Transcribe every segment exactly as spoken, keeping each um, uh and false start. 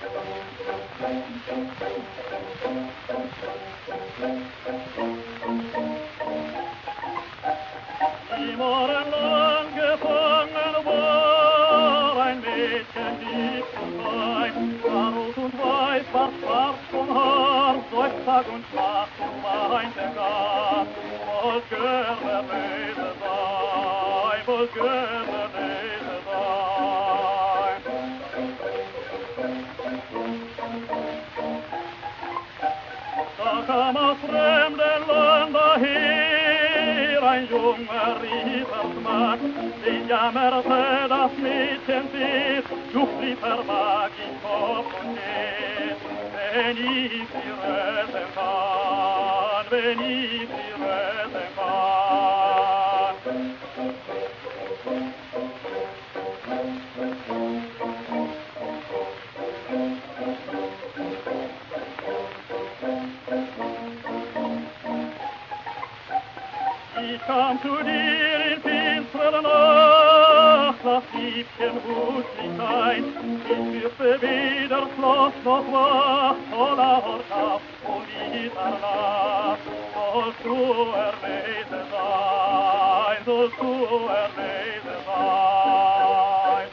Die morgenlang gefangen war ein Mädchen, lieb und fein, war rot und weiß, war schwarz vom Haar, durch Tag und Nacht und weinte gar. Wollt gern der Böse sein, wollt gern der Böse sein. Da kam aus fremden Land daher ein junger Rittersmann, den jammerte das Mädchen sehr, du lieber mag ich Kopf und Herz, wenn ich sie retten kann, wenn ich sie retten kann. Ich kam zu dir in finsterer Nacht, das Liebchen wusste ich ein. Ich führte weder Schloss noch Wacht, voller Horthaft und Mitternacht. Sollst du erlesen sein, sollst du erlesen sein.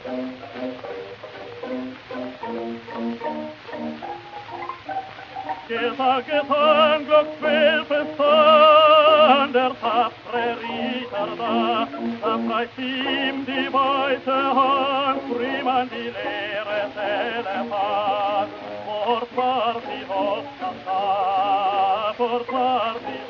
Gesagt, getan, Glücksspiel verstand, der tapfere Ritter da, da reicht ihm die weiße Hand, prim an die leere Zelle fast. Fort war die Hochzeit, fort war die